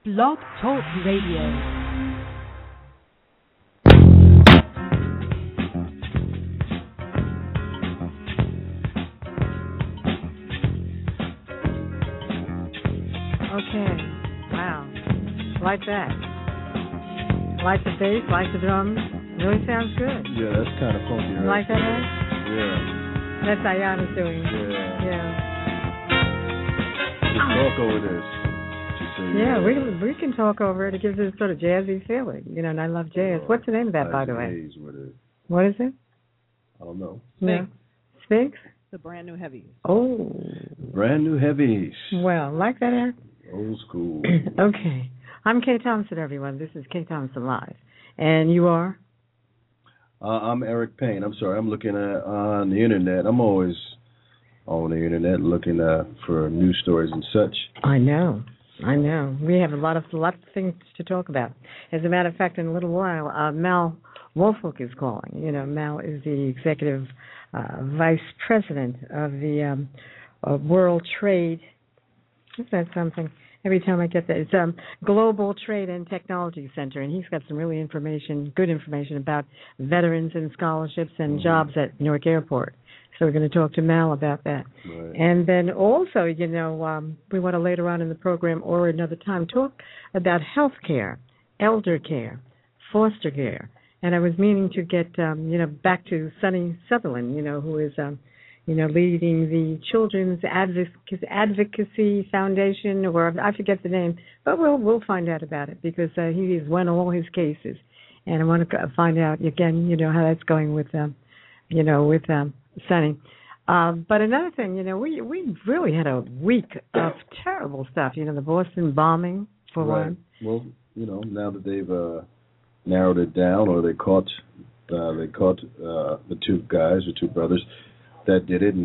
Blog Talk Radio. Okay, wow, like that. Like the bass, like the drums. Really sounds good. Yeah, that's kind of funky, right? Like that, Ed? Yeah. That's Ayana's doing. Yeah. Just talk over this. Yeah, we can talk over it. It gives it a sort of jazzy feeling, and I love jazz. What's the name of that, by the way? What is it? I don't know. Sphinx. Sphinx? The Brand New Heavies. Oh. Brand New Heavies. Well, like that, Ed? Old school. Okay. I'm Kay Thompson, everyone. This is Kay Thompson Live. And you are? I'm Eric Payne. I'm sorry. I'm looking on the Internet. I'm always on the Internet looking for news stories and such. I know. We have a lot of things to talk about. As a matter of fact, in a little while, Mal Woolfolk is calling. Mal is the executive vice president of the World Trade. Is that something? Every time I get that, it's Global Trade and Technology Center, and he's got some really good information about veterans and scholarships and jobs at Newark Airport. So we're going to talk to Mal about that. Right. And then also, we want to later on in the program or another time talk about health care, elder care, foster care. And I was meaning to get, back to Sunny Sutherland, who is, leading the Children's Advocacy Foundation, or I forget the name, but we'll find out about it because he has won all his cases. And I want to find out, again, how that's going with Sunny. But another thing, we really had a week of terrible stuff. The Boston bombing, for one. Well, now that they've narrowed it down, or they caught the two guys, the two brothers that did it, and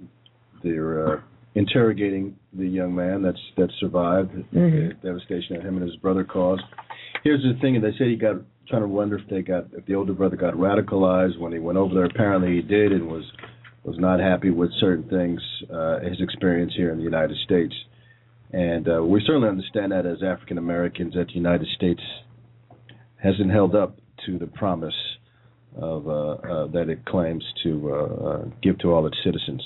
they're interrogating the young man that survived the devastation that him and his brother caused. Here's the thing: they say trying to wonder if the older brother got radicalized when he went over there. Apparently, he did, and was not happy with certain things, his experience here in the United States. And we certainly understand that as African Americans, that the United States hasn't held up to the promise of that it claims to give to all its citizens.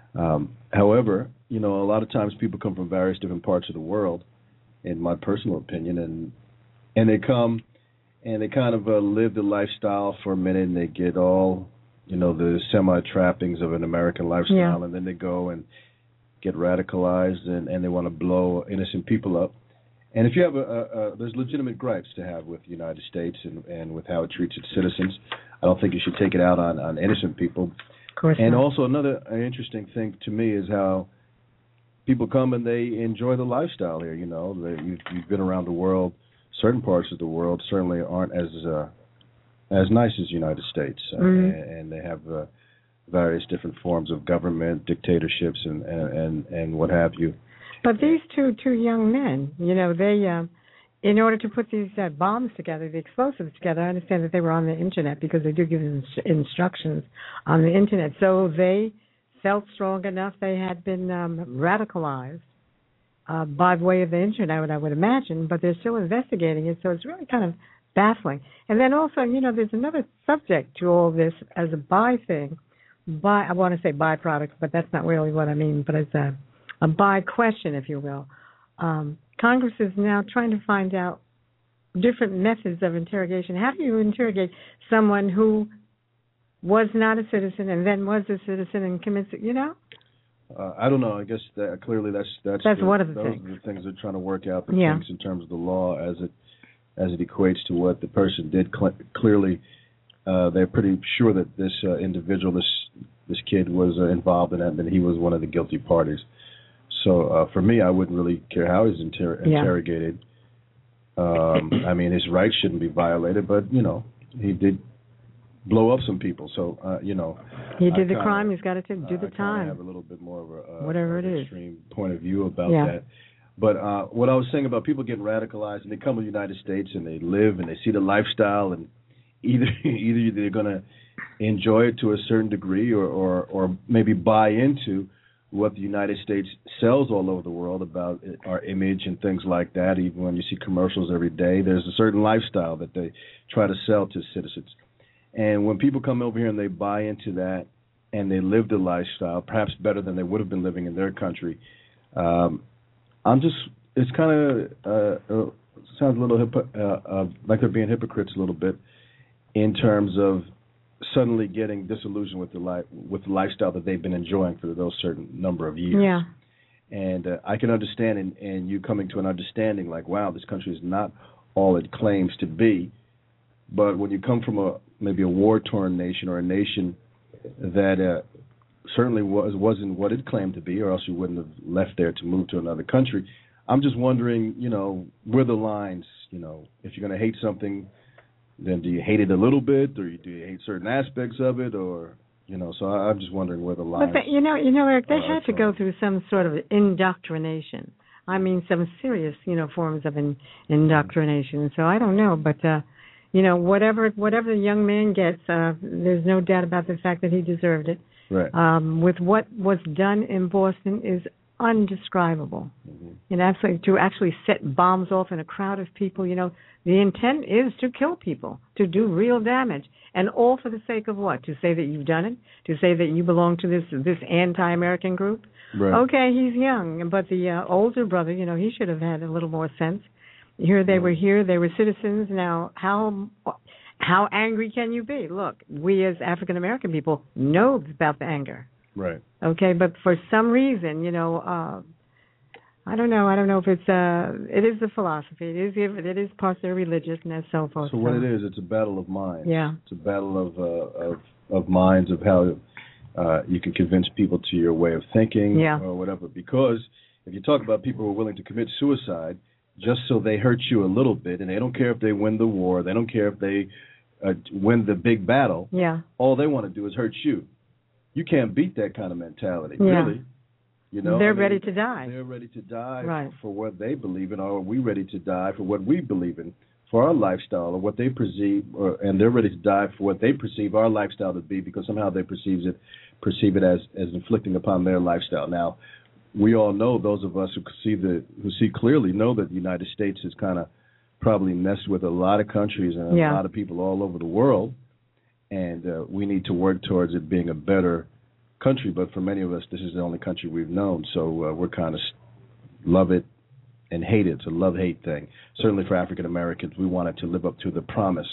However, a lot of times people come from various different parts of the world, in my personal opinion, and they come and they kind of live the lifestyle for a minute, and they get all the semi-trappings of an American lifestyle, and then they go and get radicalized, and they want to blow innocent people up. And if you have there's legitimate gripes to have with the United States and with how it treats its citizens. I don't think you should take it out on innocent people. Of course and not. Also another interesting thing to me is how people come and they enjoy the lifestyle here. You've been around the world. Certain parts of the world certainly aren't as nice as the United States, and they have various different forms of government, dictatorships, and what have you. But these two young men, they, in order to put these bombs together, the explosives together, I understand that they were on the Internet because they do give instructions on the Internet. So they felt strong enough they had been radicalized by way of the Internet, I would imagine, but they're still investigating it, so it's really kind of baffling. And then also, there's another subject to all this as a I want to say byproduct, but that's not really what I mean, but it's a by question, if you will. Congress is now trying to find out different methods of interrogation. How do you interrogate someone who was not a citizen and then was a citizen and commits it, I don't know. I guess that clearly that's one of the those things. are the things they're trying to work out, the things in terms of the law as it equates to what the person did. Clearly, they're pretty sure that this individual, this kid, was involved in that, and that he was one of the guilty parties. So for me, I wouldn't really care how he's interrogated. I mean, his rights shouldn't be violated, but he did blow up some people. So he did the crime. He's got to do the time. I have a little bit more of a whatever it is extreme point of view about that. But what I was saying about people getting radicalized, and they come to the United States and they live and they see the lifestyle, and either they're going to enjoy it to a certain degree or maybe buy into what the United States sells all over the world about our image and things like that. Even when you see commercials every day, there's a certain lifestyle that they try to sell to citizens. And when people come over here and they buy into that and they live the lifestyle, perhaps better than they would have been living in their country, it's kind of sounds a little like they're being hypocrites a little bit in terms of suddenly getting disillusioned with the lifestyle that they've been enjoying for those certain number of years. Yeah. And I can understand, and you coming to an understanding like, wow, this country is not all it claims to be. But when you come from maybe a war-torn nation or a nation that certainly wasn't what it claimed to be, or else you wouldn't have left there to move to another country, I'm just wondering, where the lines, if you're going to hate something, then do you hate it a little bit, or do you hate certain aspects of it, or, so I'm just wondering where the lines. But, Eric, they had to go through some sort of indoctrination. I mean, some serious, forms of indoctrination. So I don't know, but, whatever the young man gets, there's no doubt about the fact that he deserved it. Right. With what was done in Boston is undescribable. Mm-hmm. And absolutely, to actually set bombs off in a crowd of people, the intent is to kill people, to do real damage, and all for the sake of what? To say that you've done it? To say that you belong to this anti-American group? Right. Okay, he's young, but the older brother, he should have had a little more sense. They were citizens. Now, how angry can you be? Look, we as African American people know about the anger. Right. Okay, but for some reason, I don't know if it is the philosophy. It is partially religious and so forth. So what it is, it's a battle of minds. Yeah. It's a battle of minds, of how you can convince people to your way of thinking or whatever. Because if you talk about people who are willing to commit suicide just so they hurt you a little bit, and they don't care if they win the war, they don't care if they win the big battle. Yeah. All they want to do is hurt you. You can't beat that kind of mentality, really. They're ready to die. They're ready to die for what they believe in, or are we ready to die for what we believe in, for our lifestyle, or what they perceive, and they're ready to die for what they perceive our lifestyle to be, because somehow they perceive it as inflicting upon their lifestyle. Now, we all know, those of us who see clearly, know that the United States has kind of probably messed with a lot of countries and a lot of people all over the world. And we need to work towards it being a better country. But for many of us, this is the only country we've known. So we're kind of love it and hate it. It's a love-hate thing. Certainly for African Americans, we wanted to live up to the promise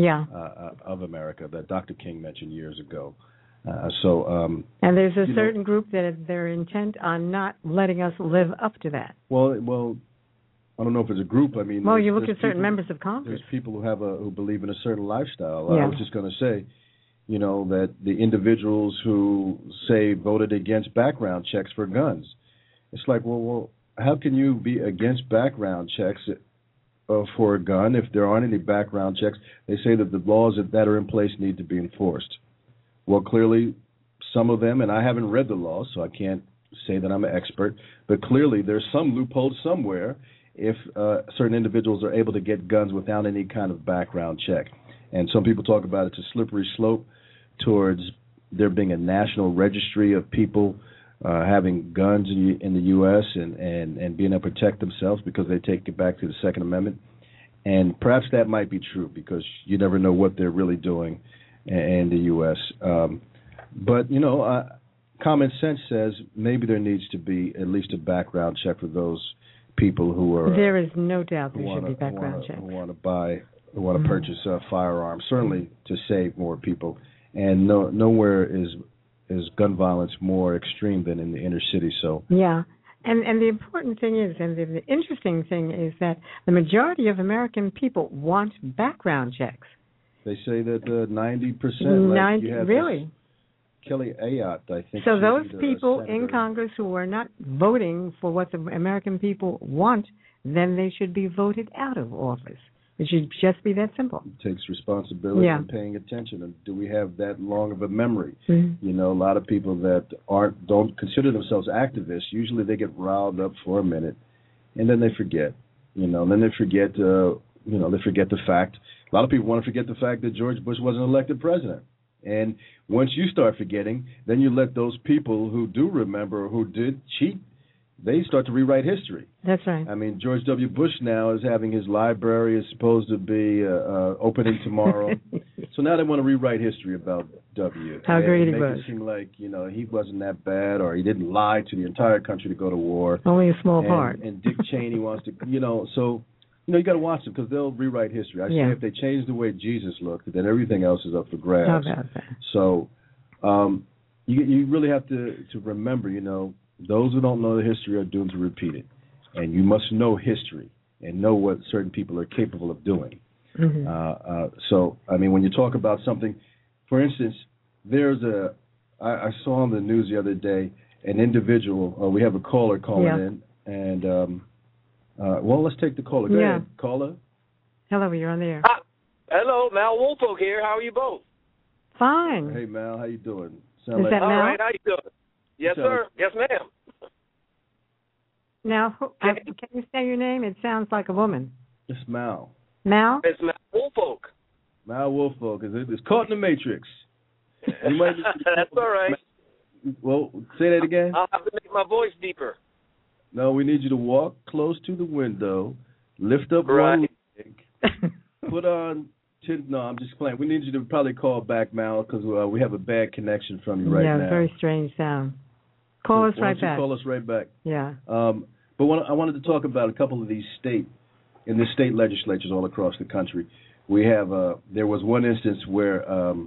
of America that Dr. King mentioned years ago. And there's a certain group that they're intent on not letting us live up to that. Well, I don't know if it's a group. I mean, you look at certain members of Congress. There's people who believe in a certain lifestyle. I was just going to say, that the individuals who say voted against background checks for guns. It's like, well, how can you be against background checks for a gun if there aren't any background checks? They say that the laws that are in place need to be enforced. Well, clearly, some of them, and I haven't read the laws, so I can't say that I'm an expert, but clearly there's some loophole somewhere if certain individuals are able to get guns without any kind of background check. And some people talk about it's a slippery slope towards there being a national registry of people having guns in the U.S. and being able to protect themselves because they take it back to the Second Amendment. And perhaps that might be true because you never know what they're really doing in the U.S. But, common sense says maybe there needs to be at least a background check for those people who are. There is no doubt there should be background checks. Who want to purchase firearms, certainly to save more people. And nowhere is gun violence more extreme than in the inner city. So and the important thing is, and the interesting thing is that the majority of American people want background checks. They say that 90%. Really? Kelly Ayotte, I think. So those people in Congress who are not voting for what the American people want, then they should be voted out of office. It should just be that simple. It takes responsibility and paying attention. And do we have that long of a memory? Mm-hmm. A lot of people that don't consider themselves activists, usually they get riled up for a minute, and then they forget. And then they forget. They forget the fact. A lot of people want to forget the fact that George Bush wasn't elected president. And once you start forgetting, then you let those people who do remember, who did cheat, they start to rewrite history. That's right. I mean, George W. Bush now is having his library is supposed to be opening tomorrow. So now they want to rewrite history about W. How great he make was. It seem like, he wasn't that bad, or he didn't lie to the entire country to go to war. Only a small part. And Dick Cheney wants to, so, you got to watch them because they'll rewrite history. I say if they change the way Jesus looked, then everything else is up for grabs. How about that? So you really have to remember, those who don't know the history are doomed to repeat it. And you must know history and know what certain people are capable of doing. Mm-hmm. So, I mean, when you talk about something, for instance, I saw on the news the other day an individual, we have a caller calling in, and, let's take the caller. Go ahead, caller. Hello, you're on the air. Hello, Mal Woolfolk here. How are you both? Fine. Hey, Mal, how you doing? Is that Mal? All right, how you doing? Yes, sir. Yes, ma'am. Now, can you say your name? It sounds like a woman. It's Mal. Mal? It's Mal Woolfolk. Mal Woolfolk. It's caught in the Matrix. That's all right. Well, say that again. I'll have to make my voice deeper. No, we need you to walk close to the window, lift up one leg, put on... No, I'm just playing. We need you to probably call back, Mal, because we have a bad connection from you right now. Yeah, very strange sound. Call us right back. Call us right back. Yeah. But I wanted to talk about a couple of these state legislatures all across the country. We have there was one instance where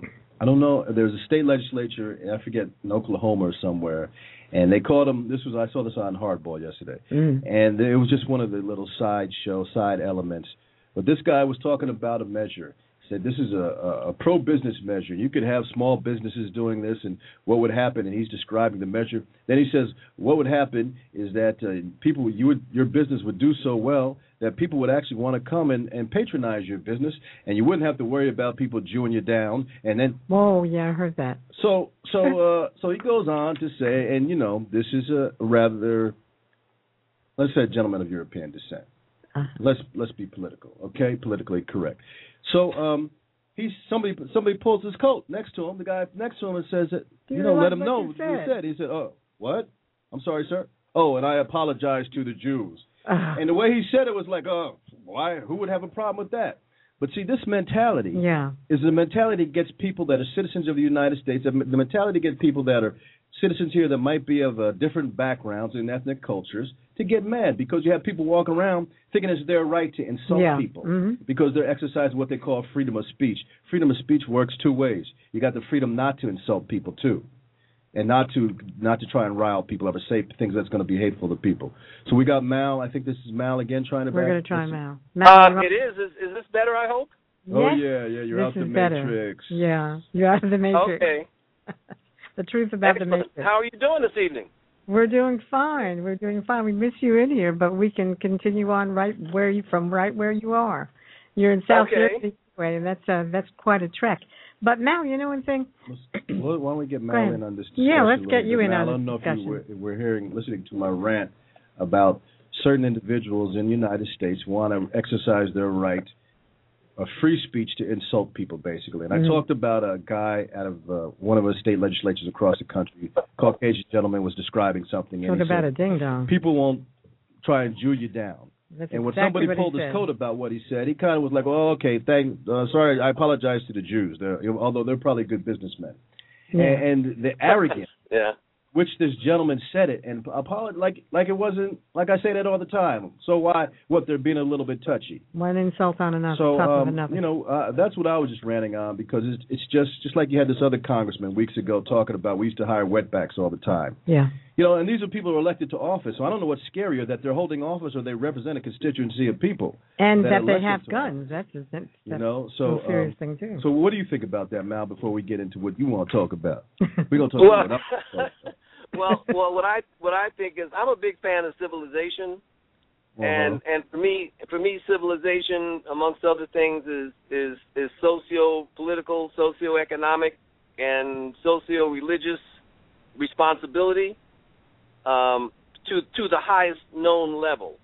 I don't know. There's a state legislature, I forget, in Oklahoma or somewhere, and they called them. I saw this on Hardball yesterday, and it was just one of the little side elements. But this guy was talking about a measure. Said this is a pro-business measure. You could have small businesses doing this, and what would happen? And he's describing the measure. Then he says what would happen is that your business would do so well that people would actually want to come and patronize your business, and you wouldn't have to worry about people Jewing you down. And then I heard that. So he goes on to say, and this is a rather, let's say, a gentleman of European descent. Let's be political, okay? Politically correct. So somebody pulls his coat next to him. The guy next to him and says that let him know what you said. He said, "Oh, what? I'm sorry, sir. Oh, and I apologize to the Jews." And the way he said it was like, "Oh, why? Who would have a problem with that?" But see, this mentality is the mentality that gets people that are citizens of the United States. The mentality gets people that are citizens here that might be of different backgrounds and ethnic cultures to get mad because you have people walking around thinking it's their right to insult people because they're exercising what they call freedom of speech. Freedom of speech works two ways. You got the freedom not to insult people too, and not to try and rile people or say things that's going to be hateful to people. So we got Mal. I think this is Mal again trying to. We're going to try Mal. It is. Is this better? I hope. Oh yeah. You're out the Matrix. Yeah, you're out of the Matrix. Okay. The truth about the Matrix. How are you doing this evening? We're doing fine. We miss you in here, but we can continue on right where you are. You're in South Jersey anyway, and that's quite a trek. But Mal, you know one thing? Why don't we get Mal in on this discussion? Yeah, let's get you in Mal, on this discussion. I don't know if you were listening to my rant about certain individuals in the United States want to exercise their right of free speech to insult people, basically. And I talked about a guy out of one of the state legislatures across the country. A Caucasian gentleman was describing something. And talk about a ding-dong. People won't try and Jew you down. That's and when exactly somebody pulled his coat about what he said, he kind of was like, "Oh, okay, sorry, I apologize to the Jews, although they're probably good businessmen." Yeah. And the arrogance which this gentleman said it, and like it wasn't, like I say that all the time. So why, they're being a little bit touchy. One insult on another, so, top of another. That's what I was just ranting on, because it's just like you had this other congressman weeks ago talking about we used to hire wetbacks all the time. Yeah. And these are people who are elected to office, so I don't know what's scarier, that they're holding office or they represent a constituency of people. And that they have guns. That's a serious thing, too. So what do you think about that, Mal, before we get into what you want to talk about? We're going to talk about it. Well, what I think is, I'm a big fan of civilization, and for me, civilization, amongst other things, is socio-political, socio-economic, and socio-religious responsibility to the highest known level.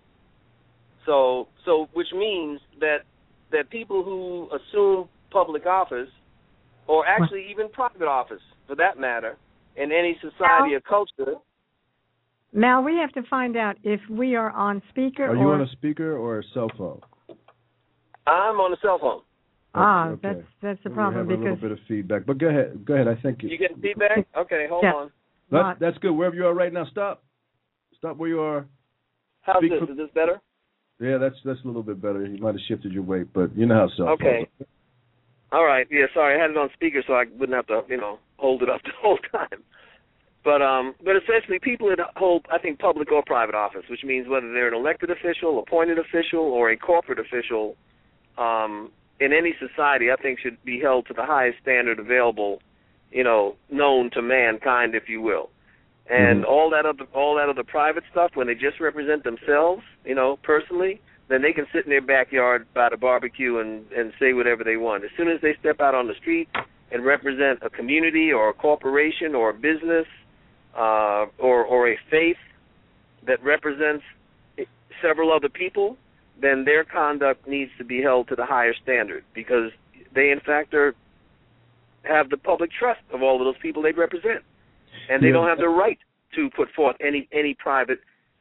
So which means that people who assume public office or actually even private office, for that matter, in any society or culture. Mal, we have to find out if we are on speaker. Are you on a speaker or a cell phone? I'm on a cell phone. Okay. That's the problem. We have a little bit of feedback, but go ahead. I think you getting feedback? Okay, hold on. That's good. Wherever you are right now, stop where you are. How's this? Is this better? Yeah, that's a little bit better. You might have shifted your weight, but you know how cell phones. Okay. All right. Yeah, sorry, I had it on speaker so I wouldn't have to, hold it up the whole time. But essentially, people that hold, I think, public or private office, which means whether they're an elected official, appointed official, or a corporate official, in any society, I think should be held to the highest standard available, known to mankind, if you will. And all that other private stuff, when they just represent themselves, personally, then they can sit in their backyard by the barbecue and say whatever they want. As soon as they step out on the street and represent a community or a corporation or a business or a faith that represents several other people, then their conduct needs to be held to the higher standard, because they, in fact, have the public trust of all of those people they represent. And they don't have the right to put forth any private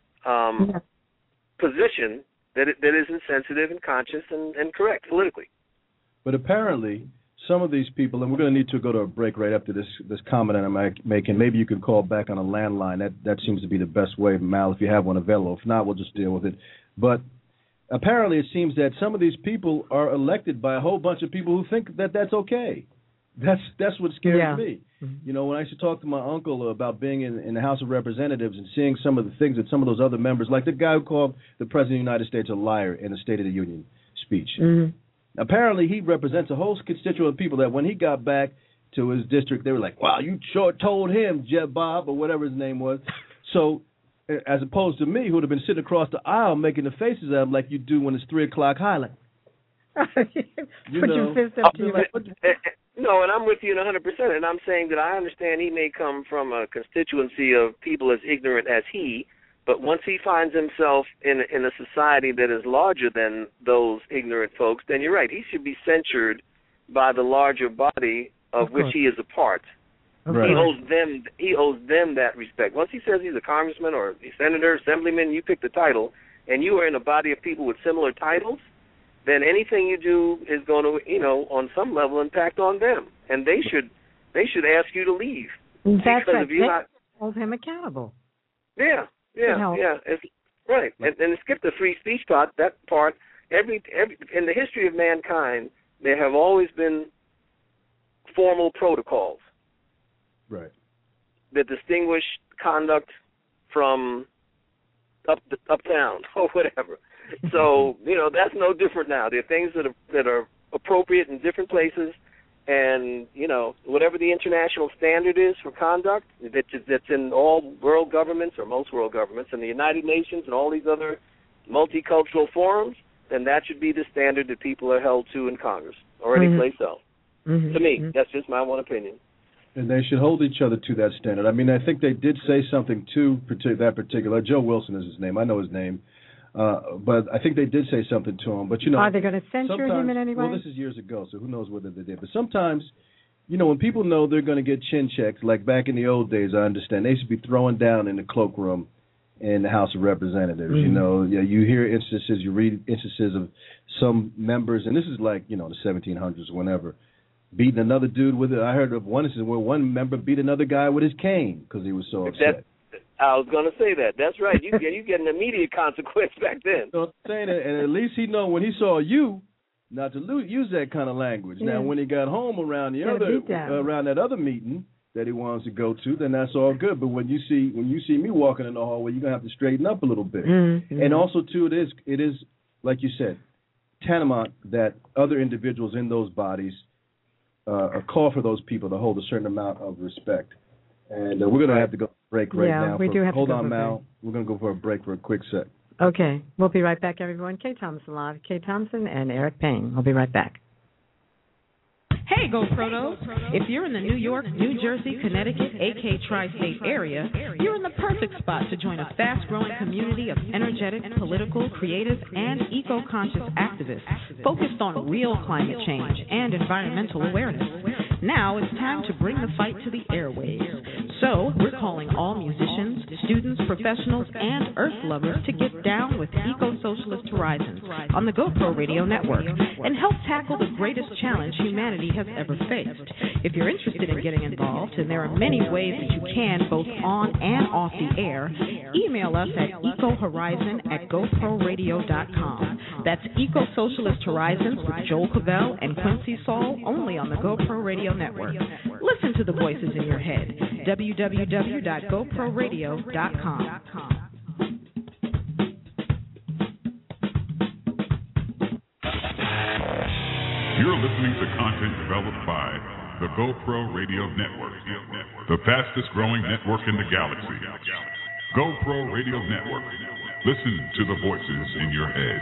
position that isn't sensitive and conscious and correct politically. But apparently, some of these people, and we're going to need to go to a break right after this comment that I'm making. Maybe you can call back on a landline. That seems to be the best way, Mal, if you have one available. If not, we'll just deal with it. But apparently it seems that some of these people are elected by a whole bunch of people who think that that's okay. That's what scares me. When I used to talk to my uncle about being in the House of Representatives and seeing some of the things that some of those other members, like the guy who called the President of the United States a liar in the State of the Union speech. Apparently he represents a whole constituent of people that when he got back to his district, they were like, wow, you sure told him, Jeb Bob, or whatever his name was. So as opposed to me, who would have been sitting across the aisle making the faces at him like you do when it's 3 o'clock highlight. Put your fist up to you. No, and I'm with you 100%, and I'm saying that I understand he may come from a constituency of people as ignorant as he, but once he finds himself in a society that is larger than those ignorant folks, then you're right. He should be censured by the larger body of which he is a part. Right. He owes them that respect. Once he says he's a congressman or a senator, assemblyman, you pick the title, and you are in a body of people with similar titles, then anything you do is going to, on some level impact on them, and they should ask you to leave. That's right. They hold him accountable. Yeah. It's, right. And to skip the free speech part, every in the history of mankind, there have always been formal protocols, right, that distinguish conduct from uptown or whatever. So, that's no different now. There are things that are appropriate in different places, and, whatever the international standard is for conduct that's in all world governments or most world governments and the United Nations and all these other multicultural forums, then that should be the standard that people are held to in Congress or any place else. To me, that's just my one opinion. And they should hold each other to that standard. I mean, I think they did say something to that particular. Joe Wilson is his name. I know his name. But I think they did say something to him. But, are they going to censure him in any way? Well, this is years ago, so who knows whether they did. But sometimes, when people know they're going to get chin checks, like back in the old days, I understand, they should be throwing down in the cloakroom in the House of Representatives. You hear instances, you read instances of some members, and this is like, the 1700s or whenever, beating another dude with it. I heard of one instance where one member beat another guy with his cane because he was so upset. I was going to say that. That's right. You get an immediate consequence back then. So I'm saying that, and at least he know when he saw you not to use that kind of language. Yeah. Now, when he got home around that other meeting that he wants to go to, then that's all good. But when you see me walking in the hallway, you're gonna have to straighten up a little bit. And also too, it is like you said, tantamount that other individuals in those bodies call for those people to hold a certain amount of respect. And we're going to have to go to break now. We do have hold to on, Mal. We're going to go for a break for a quick sec. Okay. We'll be right back, everyone. Kay Thompson Live. Kay Thompson and Eric Payne. We'll be right back. Hey, Go Protos. If you're in the New York, New Jersey, Connecticut, AK Tri-State area, you're in the perfect spot to join a fast-growing community of energetic, political, creative, and eco-conscious activists focused on real climate change and environmental awareness. Now it's time to bring the fight to the airwaves. So we're calling all musicians, students, professionals, and Earth lovers to get down with Eco-Socialist Horizons on the GoPro Radio Network and help tackle the greatest challenge humanity has ever faced. If you're interested in getting involved, and there are many ways that you can both on and off the air, email us at ecohorizon@goproradio.com. That's Eco-Socialist Horizons with Joel Cavell and Quincy Saul, only on the GoPro Radio Network. Listen to the voices in your head. www.goproradio.com. You're listening to content developed by the GoPro Radio Network, the fastest growing network in the galaxy. GoPro Radio Network. Listen to the voices in your head.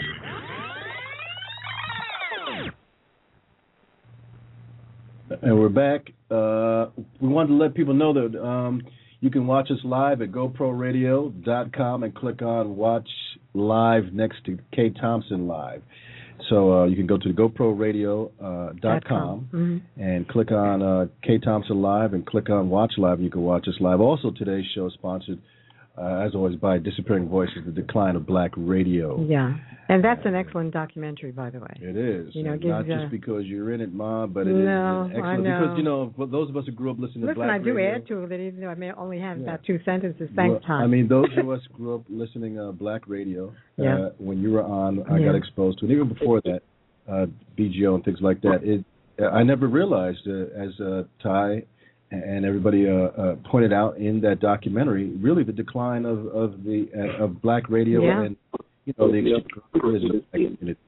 And we're back. We wanted to let people know that you can watch us live at GoProRadio.com and click on Watch Live next to Kay Thompson Live. So you can go to GoProRadio.com and click on Kay Thompson Live and click on Watch Live, and you can watch us live. Also, today's show is sponsored, as always, by Disappearing Voices, The Decline of Black Radio. Yeah, and that's an excellent documentary, by the way. It is. You know, not just because you're in it, Ma, but it is excellent. I know. Because, you know, for those of us who grew up listening to Black Radio. Listen, I do add to it, even though I may only have about 2 sentences. Thanks, Tom. I mean, those of us who grew up listening Black Radio, when you were on, I got exposed to it. Even before that, BGO and things like that. I never realized, as Ty and everybody pointed out in that documentary, really the decline of Black radio and the exchange community.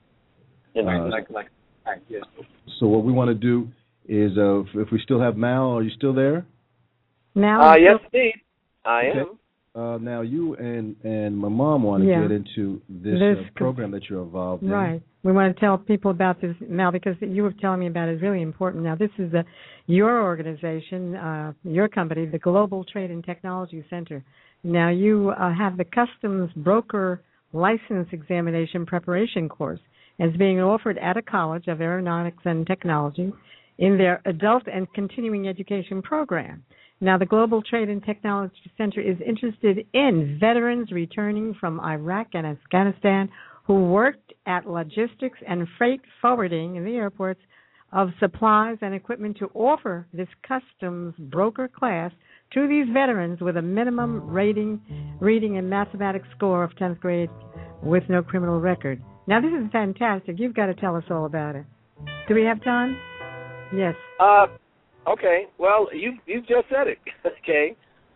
So what we want to do is, if we still have Mal, are you still there? Now, yes, indeed, I am. Now you and my mom want to get into this program that you're involved in. Right. We want to tell people about this now because you were telling me about it is really important. Now, this is your organization, your company, the Global Trade and Technology Center. Now, you have the Customs Broker License Examination Preparation course. It's being offered at a college of aeronautics and technology in their adult and continuing education program. Now, the Global Trade and Technology Center is interested in veterans returning from Iraq and Afghanistan who worked at logistics and freight forwarding in the airports of supplies and equipment to offer this customs broker class to these veterans with a minimum reading and mathematics score of 10th grade with no criminal record. Now, this is fantastic. You've got to tell us all about it. Do we have time? Yes. Okay. Well, you've just said it. Okay.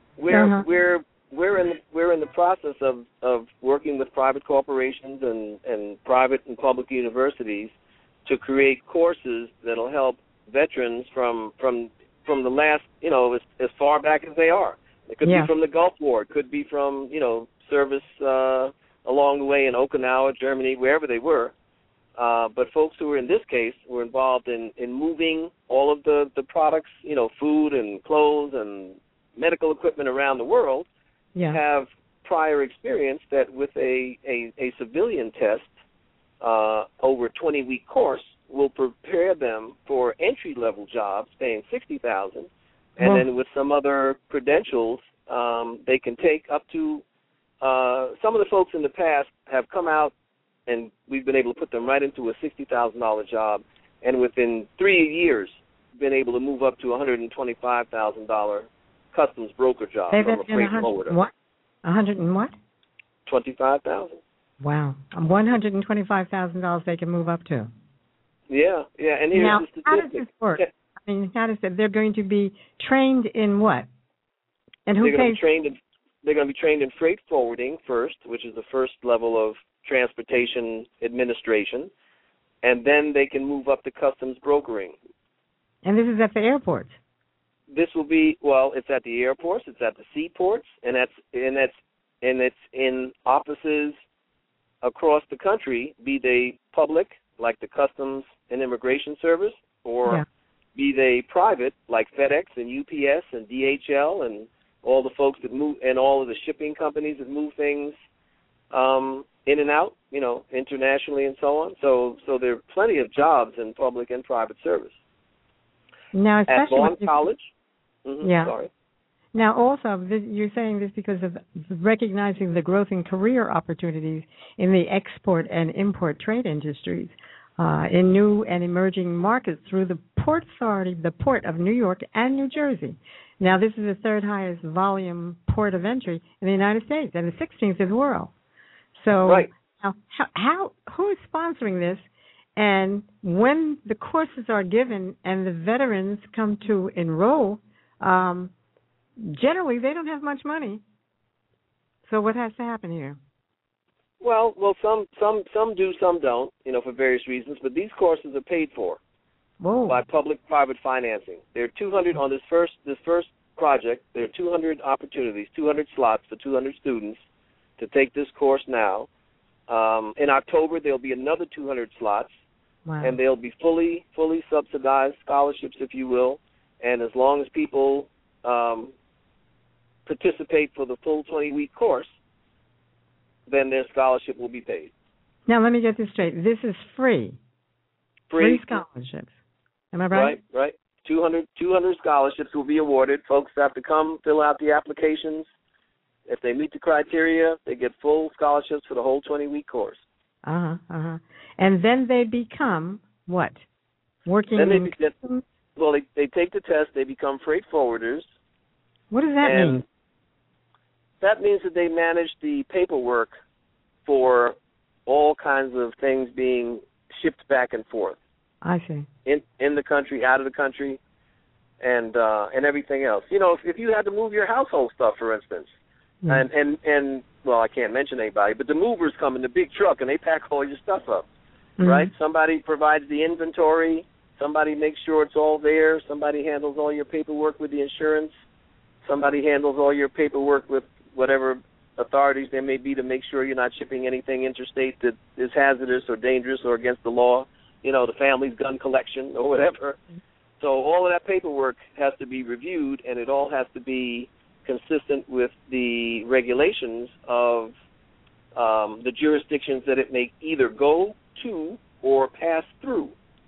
We're in the process of working with private corporations and private and public universities to create courses that'll help veterans from the last, as far back as they are. It could be from the Gulf War. It could be from, service along the way in Okinawa, Germany, wherever they were. But folks who were in this case were involved in moving all of the products, food and clothes and medical equipment around the world, have prior experience that with a civilian test over a 20-week course will prepare them for entry-level jobs paying $60,000, and then with some other credentials they can take up to some of the folks in the past have come out and we've been able to put them right into a $60,000 job, and within 3 years been able to move up to a $125,000 customs broker job from a freight forwarder. What? 100 and what? 25,000. Wow, $125,000 they can move up to. Yeah, and here's now, the statistic. How does this work? I mean, how does it? They're going to be trained in what? And who pays? They're going to be trained in freight forwarding first, which is the first level of transportation administration, and then they can move up to customs brokering. And this is at the airports. This will be it's at the airports, it's at the seaports, and it's in offices across the country, be they public like the Customs and Immigration Service, or be they private like FedEx and UPS and DHL and all the folks that move, and all of the shipping companies that move things in and out, internationally and so on. So there are plenty of jobs in public and private service. Now, at especially Vaughn College. Mm-hmm, yeah. Sorry. Now, also, you're saying this because of recognizing the growth in career opportunities in the export and import trade industries in new and emerging markets through the Port Authority, the Port of New York and New Jersey. Now, this is the third highest volume port of entry in the United States and the 16th in the world. So, right. Now, who is sponsoring this? And when the courses are given and the veterans come to enroll, generally they don't have much money. So what has to happen here? Well, some do, some don't, for various reasons. But these courses are paid for by public-private financing. There are 200 on this first project. There are 200 opportunities, 200 slots for 200 students to take this course now. In October, there'll be another 200 slots, and they'll be fully subsidized scholarships, if you will. And as long as people participate for the full 20-week course, then their scholarship will be paid. Now, let me get this straight. This is free. Free scholarships. Am I right? Right. 200 scholarships will be awarded. Folks have to come, fill out the applications. If they meet the criteria, they get full scholarships for the whole 20-week course. And then they become what? Working then they take the test. They become freight forwarders. What does that mean? That means that they manage the paperwork for all kinds of things being shipped back and forth. I see. In the country, out of the country, and everything else. If you had to move your household stuff, for instance, and well, I can't mention anybody, but the movers come in the big truck and they pack all your stuff up, right? Somebody provides the inventory. Somebody makes sure it's all there. Somebody handles all your paperwork with the insurance. Somebody handles all your paperwork with whatever authorities there may be to make sure you're not shipping anything interstate that is hazardous or dangerous or against the law, the family's gun collection or whatever. So all of that paperwork has to be reviewed, and it all has to be consistent with the regulations of the jurisdictions that it may either go to or pass through.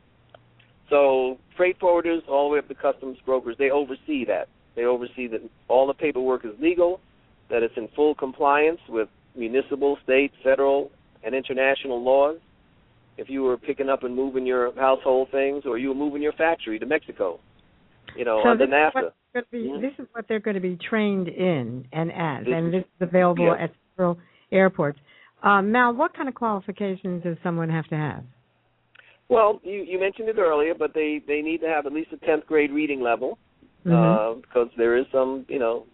So freight forwarders all the way up to customs brokers, they oversee that. They oversee that all the paperwork is legal, that it's in full compliance with municipal, state, federal, and international laws. If you were picking up and moving your household things, or you were moving your factory to Mexico, under NAFTA. This is what they're going to be trained in and as, and this is available at several airports. Now, what kind of qualifications does someone have to have? Well, you mentioned it earlier, but they need to have at least a 10th grade reading level, because there is some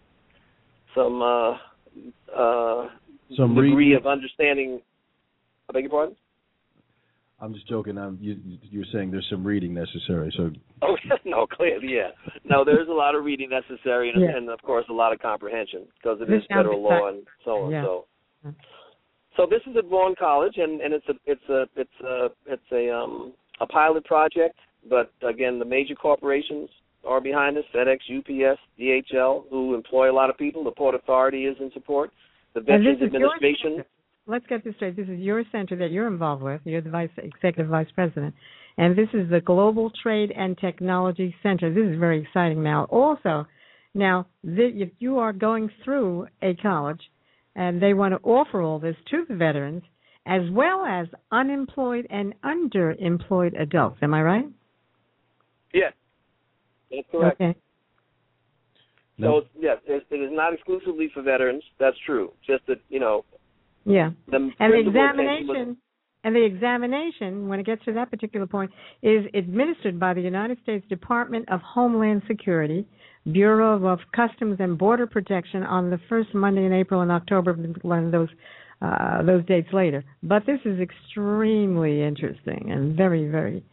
degree of understanding. I beg your pardon? I'm just joking. You're saying there's some reading necessary. So. Oh no, clearly, yeah. No, there's a lot of reading necessary, and of course a lot of comprehension because it is federal law and so on. Yeah. So this is at Vaughn College, and it's a pilot project. But again, the major corporations are behind this: FedEx, UPS, DHL, who employ a lot of people. The Port Authority is in support. The Veterans Administration. Let's get this straight. This is your center that you're involved with. You're the executive vice president. And this is the Global Trade and Technology Center. This is very exciting now. Also, if you are going through a college and they want to offer all this to the veterans, as well as unemployed and underemployed adults. Am I right? Yes, that's correct. Okay. So, yes, it is not exclusively for veterans. That's true. Just that, Yeah, and the examination, when it gets to that particular point, is administered by the United States Department of Homeland Security, Bureau of Customs and Border Protection on the first Monday in April and October, one of those dates later. But this is extremely interesting and very, very,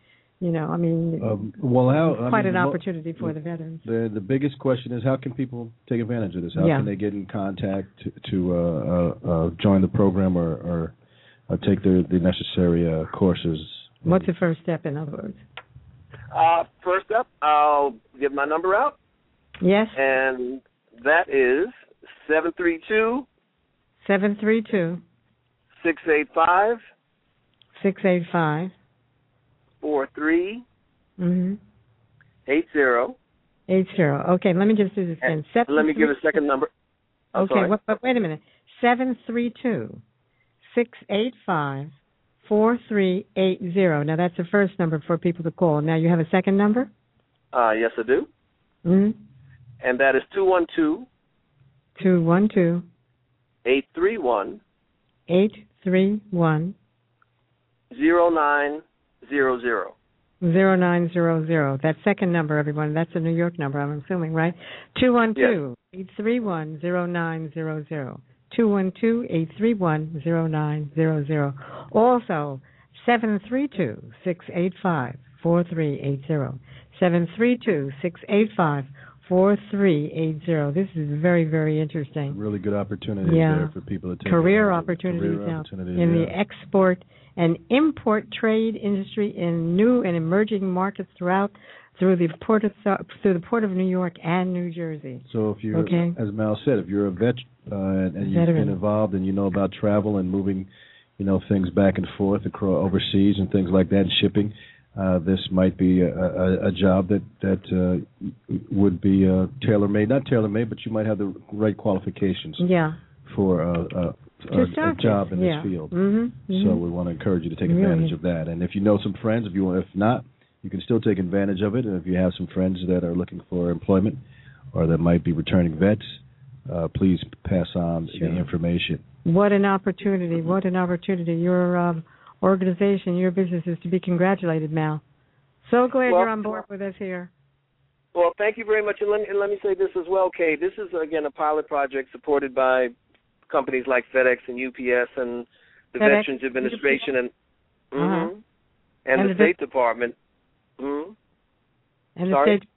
quite an opportunity for the veterans. The biggest question is, how can people take advantage of this? How can they get in contact to join the program or take the necessary courses? What's the first step, in other words? First up, I'll give my number out. Yes. And that is 732 685 685 43 Okay, let me just do this again. Let me give a second number. Okay, but wait a minute. 732-685-4380. Now, that's the first number for people to call. Now, you have a second number? Yes, I do. Mm-hmm. And that is 212. 212. 831. 831. 0900. 0900. That second number, everyone, that's a New York number, I'm assuming, right? 212-831-0900. 212-831-0900. Also, 732-685-4380. 732-685-4380. This is very, very interesting. Really good opportunity there for people to take career opportunities now in the export and import trade industry in new and emerging markets through the port of New York and New Jersey. So if you're, as Mal said, if you're a vet and you've been involved and you know about travel and moving, things back and forth across overseas and things like that, and shipping, this might be a job that would be tailor-made. Not tailor-made, but you might have the right qualifications for a job in this field. Mm-hmm. So we want to encourage you to take advantage of that. And if you know some friends, if not, you can still take advantage of it. And if you have some friends that are looking for employment or that might be returning vets, please pass on the information. What an opportunity. What an opportunity. Your organization, your business is to be congratulated, Mal. So glad you're on board with us here. Well, thank you very much. And let me say this as well, Kay. This is, again, a pilot project supported by companies like FedEx and UPS and the Veterans Administration and the State Department. Mm-hmm. And the State.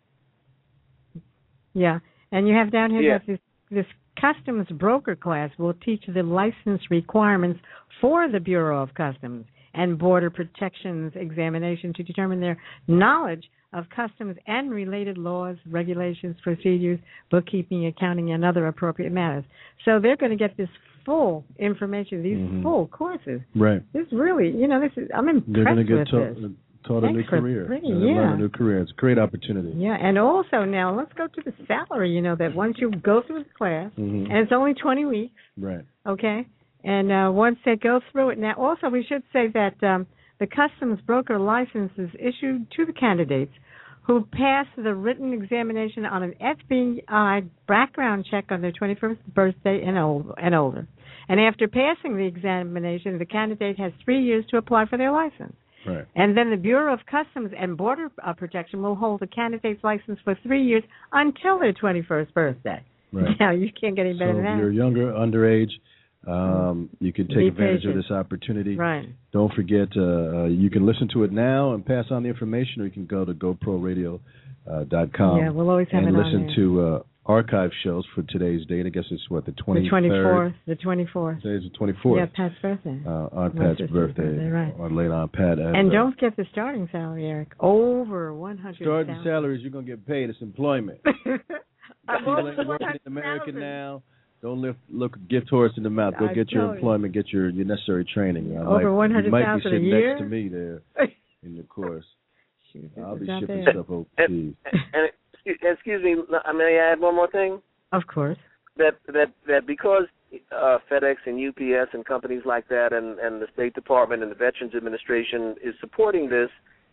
Yeah. And you have down here that this customs broker class will teach the license requirements for the Bureau of Customs and Border Protection's examination to determine their knowledge of customs and related laws, regulations, procedures, bookkeeping, accounting, and other appropriate matters. So they're going to get this full information, these full courses. Right. This really, I'm impressed they're going to get with this. Taught a new career. Learn a new career. It's a great opportunity. Yeah, and also now let's go to the salary. That once you go through the class, and it's only 20 weeks. Right. Okay. And once they go through it, now also we should say that the customs broker license is issued to the candidates who pass the written examination on an FBI background check on their 21st birthday and older. And after passing the examination, the candidate has 3 years to apply for their license. Right. And then the Bureau of Customs and Border Protection will hold the candidate's license for 3 years until their 21st birthday. Right. Now, you can't get any better than that. So if you're younger, underage, you can take advantage of this opportunity. Right. Don't forget, you can listen to it now and pass on the information, or you can go to GoProRadio.com. Yeah, we'll always have it on there. And listen to archive shows for today's date. I guess it's what, the 23rd? The 24th. Today's the 24th. Yeah, Pat's birthday. On Pat's birthday. Right. Or late on Pat. And don't forget the starting salary, Eric. Over $100,000. Starting salaries, you're going to get paid. It's employment. People ain't working in America now. Don't look gift horse in the mouth. Go get your employment, get your necessary training. Over $100,000 you might be sitting a year? next to me there in the course. I'll be shipping there. stuff overseas. And excuse me, may I add one more thing? Of course. That because FedEx and UPS and companies like that and the State Department and the Veterans Administration is supporting this,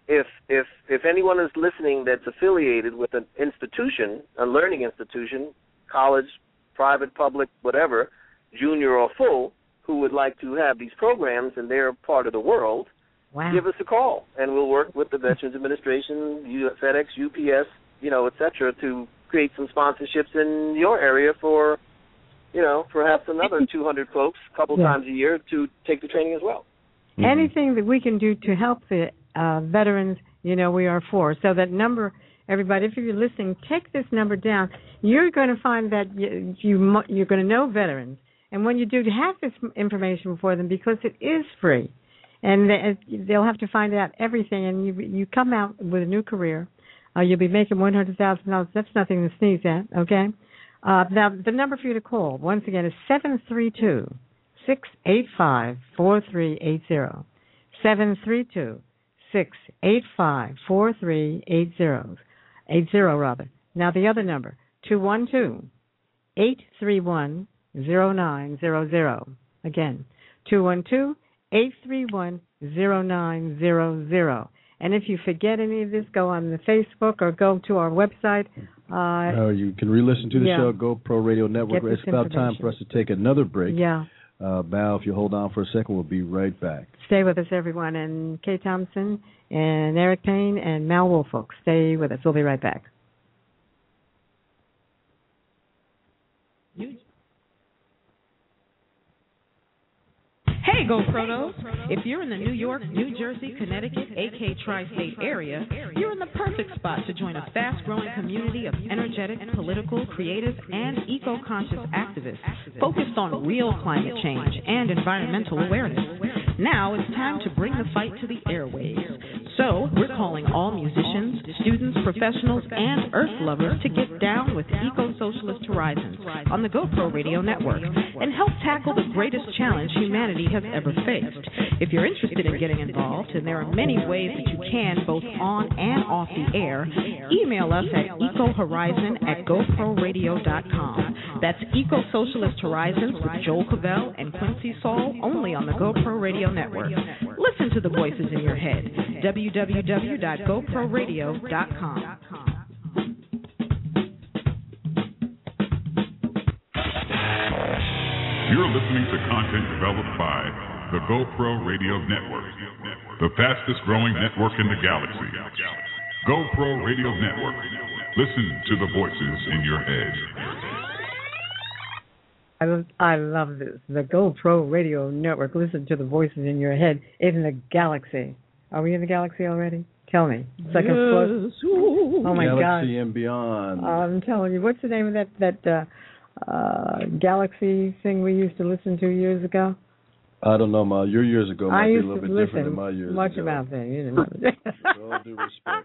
if anyone is listening that's affiliated with an institution, a learning institution, college, private, public, whatever, junior or full, who would like to have these programs in their part of the world, give us a call, and we'll work with the Veterans Administration, FedEx, UPS, et cetera, to create some sponsorships in your area for, perhaps another 200 folks a couple times a year to take the training as well. Anything that we can do to help the veterans, we are for. So that number, everybody, if you're listening, take this number down. You're going to find that you're going to know veterans. And when you do, have this information for them because it is free. And they'll have to find out everything. And you come out with a new career. You'll be making $100,000. That's nothing to sneeze at, okay? Now, the number for you to call, once again, is 732-685-4380. 732-685-4380. rather. Now the other number, 212-831-0900. Again, 212-831-0900. And if you forget any of this, go on the Facebook or go to our website. You can re-listen to the show, GoPro Radio Network. It's about time for us to take another break. Yeah. Mal, if you hold on for a second, we'll be right back. Stay with us, everyone. And Kay Thompson and Eric Payne and Mal Woolfolk. Stay with us. We'll be right back. Hey, GoProtos! If you're in the New York, New Jersey, Connecticut, AK Tri-State area, you're in the perfect spot to join a fast-growing community of energetic, political, creative, and eco-conscious activists focused on real climate change and environmental awareness. Now it's time to bring the fight to the airwaves. So we're calling all musicians, students, professionals, and earth lovers to get down with Eco-Socialist Horizons on the GoPro Radio Network and help tackle the greatest challenge humanity has ever faced. If you're interested in getting involved, and there are many ways that you can both on and off the air, email us at ecohorizon@goproradio.com. That's Eco-Socialist Horizons with Joel Cavell and Quincy Saul, only on the GoPro Radio Network. Listen to the voices in your head. www.goproradio.com. You're listening to content developed by the GoPro Radio Network, the fastest growing network in the galaxy. GoPro Radio Network. Listen to the voices in your head. I love this. The GoPro Radio Network. Listen to the voices in your head in the galaxy. Are we in the galaxy already? Tell me. It's like a float. Oh my God. Galaxy and beyond. I'm telling you. What's the name of that galaxy thing we used to listen to years ago? I don't know, Ma. Your years ago might be a little bit different than my years much ago. About that. You didn't know. With all due respect.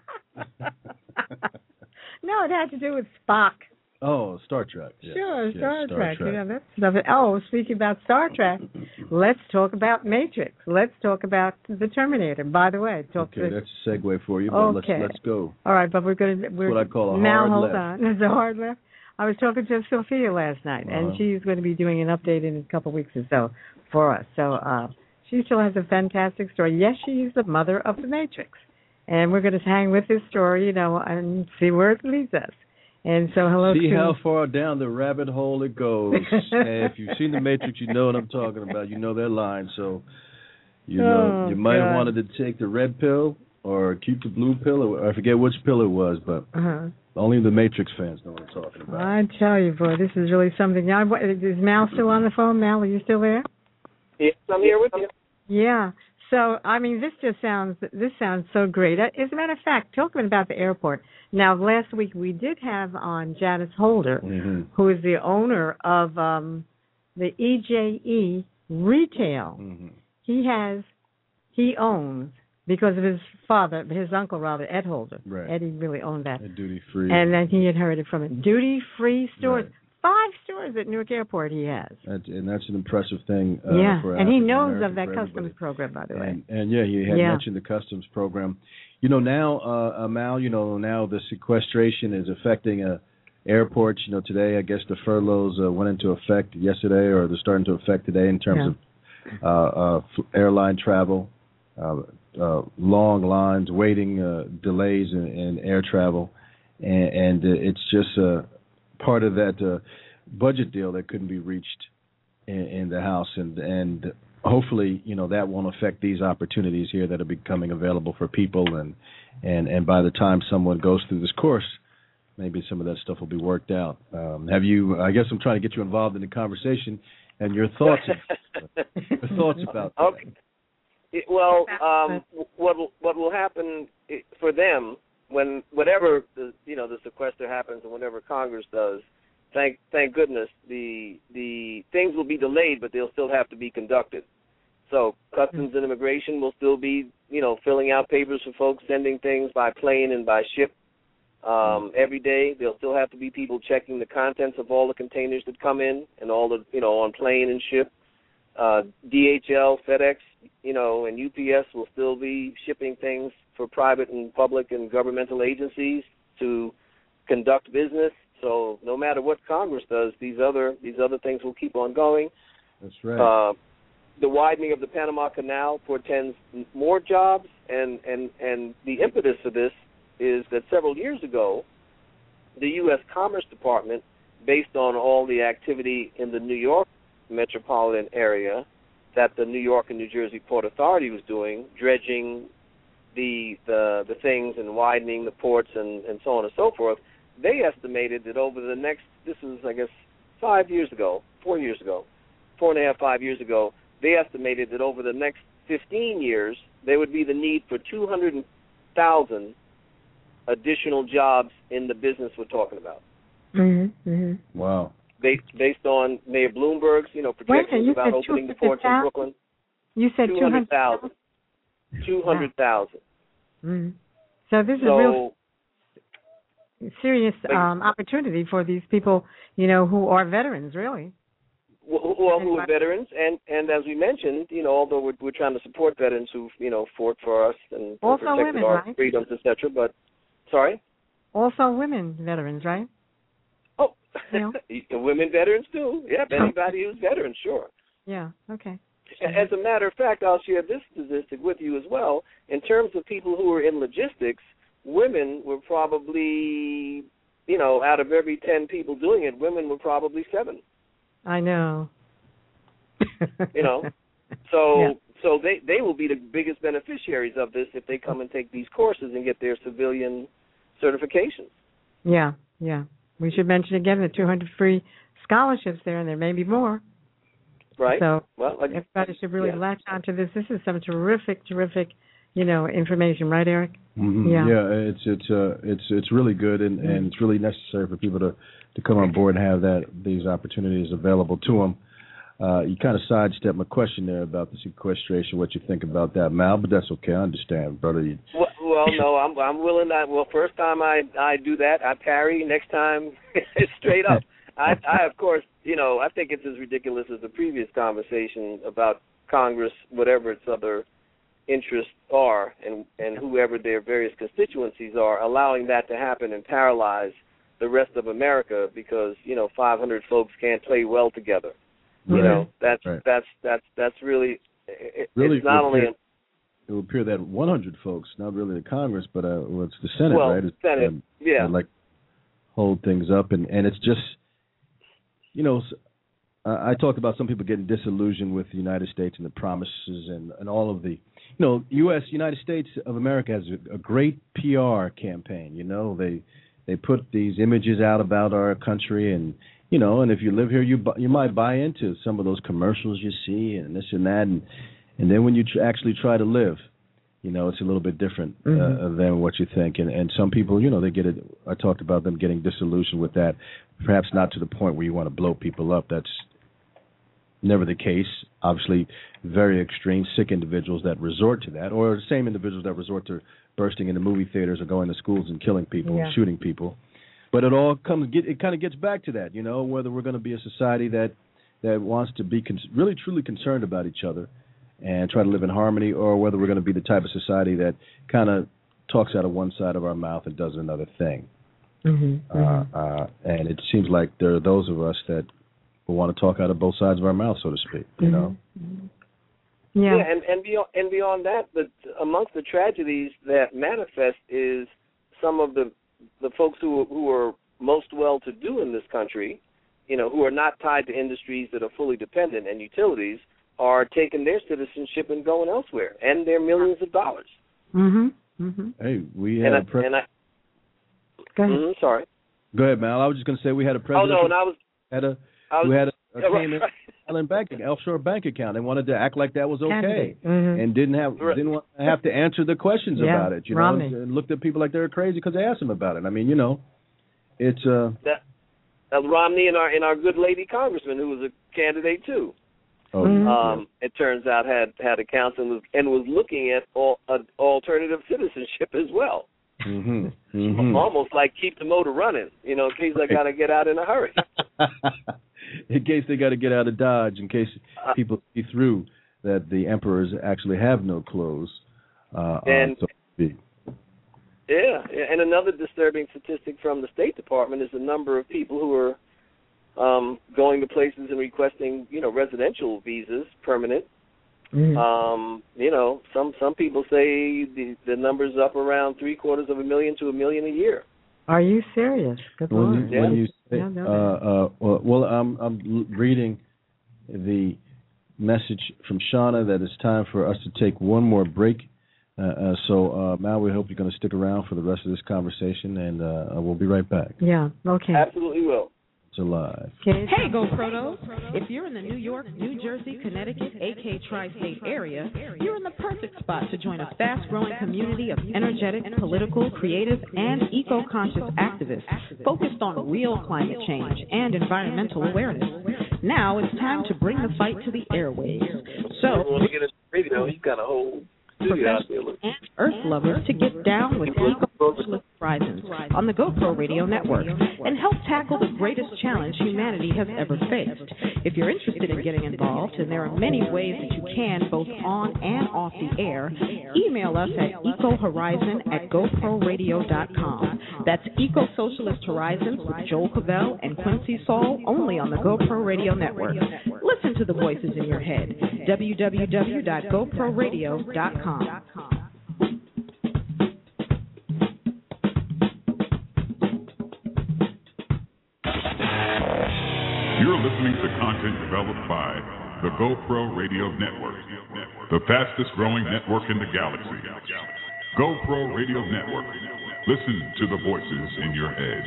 No, it had to do with Spock. Oh, Star Trek. Yes. Sure, yes, Star Trek. Trek. You know, that stuff. Oh, speaking about Star Trek, let's talk about Matrix. Let's talk about the Terminator. By the way, that's a segue for you. But okay. Let's go. All right, but we're going to. That's what I call a now, hard hold left. on. It's a hard left. I was talking to Sophia last night, and she's going to be doing an update in a couple of weeks or so for us. So she still has a fantastic story. Yes, she is the mother of the Matrix, and we're going to hang with this story, and see where it leads us. And so, hello. See how far down the rabbit hole it goes. And if you've seen the Matrix, you know what I'm talking about. You know that line. So, you might have wanted to take the red pill or keep the blue pill, or I forget which pill it was, but only the Matrix fans know what I'm talking about. I tell you, boy, this is really something. Now, is Mal still on the phone? Mal, are you still there? Yes, I'm here with you. Yeah. So, I mean, this sounds so great. As a matter of fact, talking about the airport. Now, last week we did have on Janice Holder, who is the owner of the EJE Retail. He owns, because of his father, his uncle rather, Ed Holder. Right. Eddie really owned that. Duty free. And then he inherited from it. Duty free stores. Right. 5 stores at Newark Airport he has. And that's an impressive thing. For and he knows of that everybody. customs program, by the way. And he had mentioned the customs program. Now, Mal, now the sequestration is affecting airports. Today, I guess the furloughs went into effect yesterday, or they're starting to affect today in terms of airline travel, long lines, waiting, delays in air travel. And it's just part of that budget deal that couldn't be reached in the House, and hopefully, that won't affect these opportunities here that are becoming available for people, and by the time someone goes through this course, maybe some of that stuff will be worked out. I guess I'm trying to get you involved in the conversation and your thoughts about that. Okay. Well, what will happen for them whenever the sequester happens and whenever Congress does, thank goodness the things will be delayed, but they'll still have to be conducted. So Customs and Immigration will still be filling out papers for folks, sending things by plane and by ship every day. There'll still have to be people checking the contents of all the containers that come in and all the on plane and ship. DHL, FedEx, and UPS will still be shipping things for private and public and governmental agencies, to conduct business. So no matter what Congress does, these other things will keep on going. That's right. The widening of the Panama Canal portends more jobs, and the impetus for this is that several years ago, the U.S. Commerce Department, based on all the activity in the New York metropolitan area that the New York and New Jersey Port Authority was doing, dredging the things and widening the ports and so on and so forth, they estimated that over the next, this is, I guess, 5 years ago, 4 years ago, 4.5, 5 years ago, they estimated that over the next 15 years, there would be the need for 200,000 additional jobs in the business we're talking about. Mm-hmm. Mm-hmm. Wow. Based on Mayor Bloomberg's, projections about opening the ports in Brooklyn. You said 200,000. 200,000. Mm-hmm. So this is a real serious opportunity for these people, who are veterans, really. Well, who are veterans, and as we mentioned, although we're trying to support veterans who, fought for us and also protected women, our right? freedoms, etc. But, sorry? Also women veterans, right? Oh, women veterans too. Yeah, anybody who's veteran, sure. Yeah, okay. As a matter of fact, I'll share this statistic with you as well. In terms of people who are in logistics, women were probably, out of every 10 people doing it, women were probably 7. I know. So they will be the biggest beneficiaries of this if they come and take these courses and get their civilian certifications. Yeah. We should mention again the 200 free scholarships there, and there may be more. Right. So everybody should really latch onto this. This is some terrific, information, right, Eric? Mm-hmm. Yeah, it's really good, and it's really necessary for people to come on board and have these opportunities available to them. You kind of sidestepped my question there about the sequestration, what you think about that, Mal, but that's okay. I understand, brother. Well, no, I'm willing to. Well, first time I do that, I parry. Next time, straight up. I of course, I think it's as ridiculous as the previous conversation about Congress, whatever its other interests are, and whoever their various constituencies are, allowing that to happen and paralyze the rest of America because 500 folks can't play well together. Right. That's really really it's not only. It would appear that 100 folks, not really the Congress, but it's the Senate, well, right? It's, Senate, yeah. Like hold things up, and it's just, I talked about some people getting disillusioned with the United States and the promises and all of the, United States of America has a great PR campaign. They put these images out about our country, and and if you live here, you might buy into some of those commercials you see and this and that, and then when you actually try to live, it's a little bit different than what you think. And some people, they get it. I talked about them getting disillusioned with that, perhaps not to the point where you want to blow people up. That's never the case. Obviously, very extreme, sick individuals that resort to that, or the same individuals that resort to bursting into movie theaters or going to schools and killing people and shooting people. But it kind of gets back to that, whether we're going to be a society that wants to be really truly concerned about each other and try to live in harmony, or whether we're going to be the type of society that kind of talks out of one side of our mouth and does another thing. And it seems like there are those of us that want to talk out of both sides of our mouth, so to speak. Yeah, and beyond that, but amongst the tragedies that manifest is some of the folks who are most well-to-do in this country, who are not tied to industries that are fully dependent and utilities, are taking their citizenship and going elsewhere, and they're millions of dollars. Hey, we had a president. Go ahead. Sorry. Go ahead, Mal. I was just going to say we had a president. Oh no, who had a Cayman Island offshore bank account. They wanted to act like that was okay, and didn't want to have to answer the questions about it. And looked at people like they were crazy because they asked him about it. I mean, it's Romney and our good lady congressman who was a candidate too. It turns out had accounts and was looking at alternative citizenship as well. Almost like keep the motor running, in case I got to get out in a hurry. In case they got to get out of Dodge, in case people see through that the emperors actually have no clothes. So to speak. Yeah, and another disturbing statistic from the State Department is the number of people who are going to places and requesting, residential visas, permanent. Some people say the number's up around 750,000 to 1 million a year. Are you serious? Good Lord. When you say, well, I'm reading the message from Shauna that it's time for us to take one more break. So, Mal, we hope you're going to stick around for the rest of this conversation, and we'll be right back. Yeah, okay. Absolutely will. It's alive. Hey, Go Protos. If you're in the New York, New Jersey, Connecticut, AK Tri-State area, you're in the perfect spot to join a fast-growing community of energetic, political, creative, and eco-conscious activists focused on real climate change and environmental awareness. Now it's time to bring the fight to the airwaves. So, when we get into radio, you've got a whole professionals and earth lovers to get down with Eco-Socialist Horizons on the GoPro Radio Network and help tackle the greatest challenge humanity has ever faced. If you're interested in getting involved, and there are many ways that you can both on and off the air, email us at ecohorizon@goproradio.com. That's Eco-Socialist Horizons with Joel Cavell and Quincy Saul, only on the GoPro Radio Network. Listen to the voices in your head. www.goproradio.com. You're listening to content developed by the GoPro Radio Network, the fastest growing network in the galaxy. GoPro Radio Network. Listen to the voices in your head.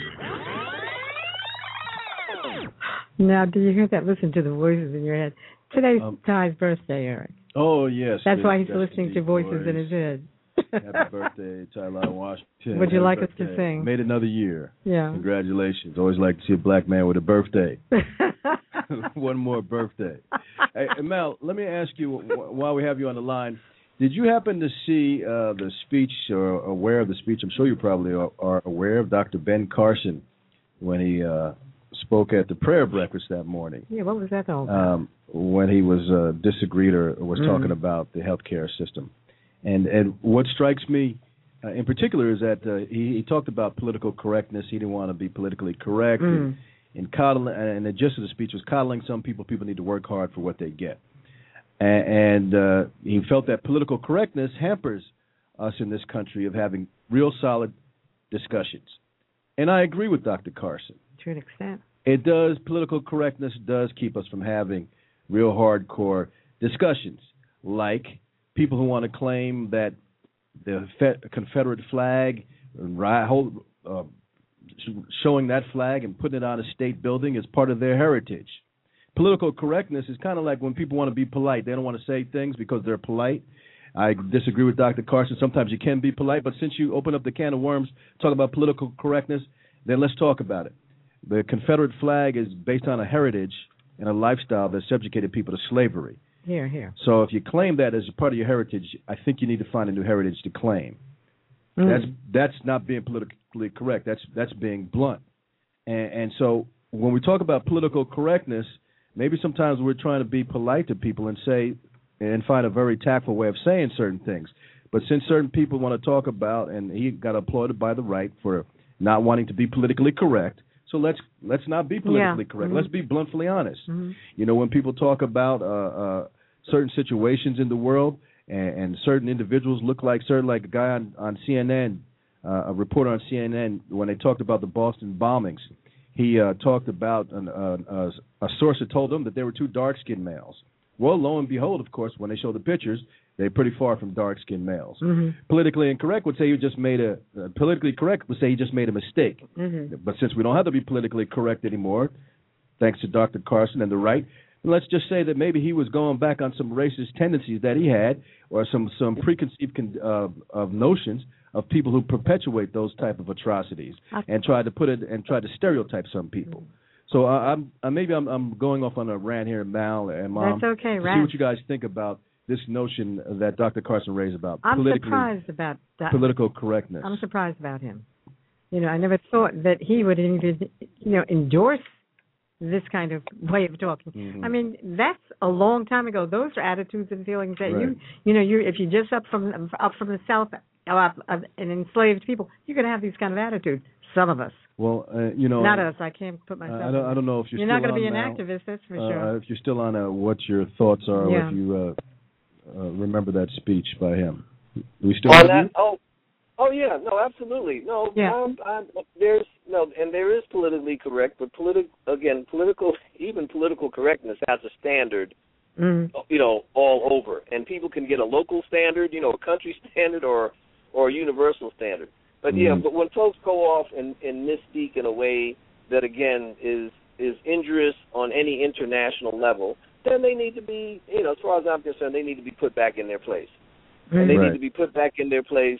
Now, do you hear that? Listen to the voices in your head. Today's Ty's birthday, Eric. Oh, yes. That's why he's listening to voices in his head. Happy birthday, Tyler Washington. Would you like us to sing? Made another year. Yeah. Congratulations. Always like to see a black man with a birthday. One more birthday. Hey, Mel, let me ask you, while we have you on the line, did you happen to see the speech or aware of the speech? I'm sure you probably are aware of Dr. Ben Carson when he spoke at the prayer breakfast that morning. Yeah, what was that all about? When he was disagreed or was talking about the healthcare system. And what strikes me in particular is that he talked about political correctness. He didn't want to be politically correct. And the gist of the speech was coddling some people. People need to work hard for what they get. And he felt that political correctness hampers us in this country of having real solid discussions. And I agree with Dr. Carson. To an extent. It does. Political correctness does keep us from having real hardcore discussions, like people who want to claim that the Confederate flag, showing that flag and putting it on a state building is part of their heritage. Political correctness is kind of like when people want to be polite. They don't want to say things because they're polite. I disagree with Dr. Carson. Sometimes you can be polite, but since you open up the can of worms, talk about political correctness, then let's talk about it. The Confederate flag is based on a heritage and a lifestyle that subjugated people to slavery. Here. So if you claim that as a part of your heritage, I think you need to find a new heritage to claim. That's not being politically correct. That's being blunt. And so when we talk about political correctness, maybe sometimes we're trying to be polite to people and say and find a very tactful way of saying certain things. But since certain people want to talk about, and he got applauded by the right for not wanting to be politically correct, so let's not be politically correct. Let's be bluntly honest. You know, when people talk about certain situations in the world and certain individuals look like a guy on CNN, a reporter on CNN, when they talked about the Boston bombings, he talked about a source that told him that there were two dark-skinned males. Well, lo and behold, of course, when they show the pictures, they're pretty far from dark-skinned males. Politically incorrect would say he just made a mistake. But since we don't have to be politically correct anymore, thanks to Dr. Carson and the right, let's just say that maybe he was going back on some racist tendencies that he had, or some preconceived of notions of people who perpetuate those type of atrocities and try to stereotype some people. So I'm going off on a rant here, Mal and Mom. That's okay, to see what you guys think about this notion that Dr. Carson raised about surprised about that. Political correctness. I'm surprised about him. You know, I never thought that he would even, endorse this kind of way of talking. I mean, that's a long time ago. Those are attitudes and feelings that you if you're just up from the South and enslaved people, you're going to have these kind of attitudes. Some of us. Well, you know, not us. I can't put myself. I don't know if you're not going to be an activist. That's for sure. If you're still on, what your thoughts are, if you remember that speech by him. Do we still have you? Oh yeah, no, absolutely, no. Yeah. There is politically correct, but political correctness has a standard, you know, all over, and people can get a local standard, you know, a country standard, or a universal standard. But but when folks go off and misspeak in a way that again is injurious on any international level, then they need to be, you know, as far as I'm concerned, they need to be put back in their place, and they need to be put back in their place.